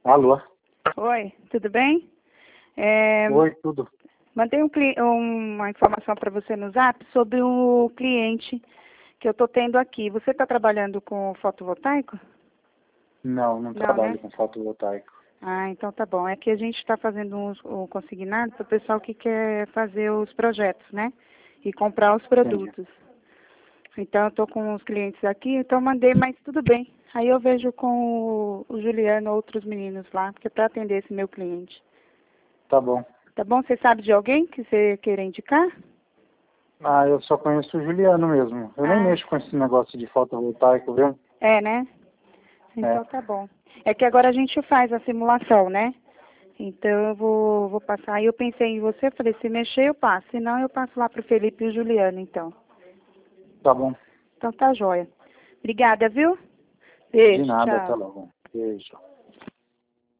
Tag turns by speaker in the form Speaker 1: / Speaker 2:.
Speaker 1: Alô?
Speaker 2: Oi, tudo bem?
Speaker 1: Oi, tudo.
Speaker 2: Mandei uma informação para você no Zap sobre o cliente que eu estou tendo aqui. Você está trabalhando com fotovoltaico?
Speaker 1: Não, não
Speaker 2: Não, né?
Speaker 1: trabalho com fotovoltaico.
Speaker 2: Ah, então tá bom. É que a gente está fazendo um consignado para o pessoal que quer fazer os projetos, né? E comprar os
Speaker 1: Entendi.
Speaker 2: produtos. Então eu estou com os clientes aqui, então mandei, mas tudo bem. Aí eu vejo com o Juliano outros meninos lá, porque para atender esse meu cliente.
Speaker 1: Tá bom.
Speaker 2: Tá bom? Você sabe de alguém que você queira indicar?
Speaker 1: Ah, eu só conheço o Juliano mesmo. Eu nem
Speaker 2: Ah,
Speaker 1: mexo com esse negócio de fotovoltaico, viu?
Speaker 2: é, né?
Speaker 1: É.
Speaker 2: Então tá bom. É que agora a gente faz a simulação, né? Então eu vou passar. Aí eu pensei em você, falei, se mexer eu passo. Se não, eu passo lá pro Felipe e o Juliano, então.
Speaker 1: Tá bom.
Speaker 2: Então tá jóia. Obrigada, viu?
Speaker 1: De
Speaker 2: Beijo,
Speaker 1: nada, até
Speaker 2: tchau.
Speaker 1: logo. Beijo.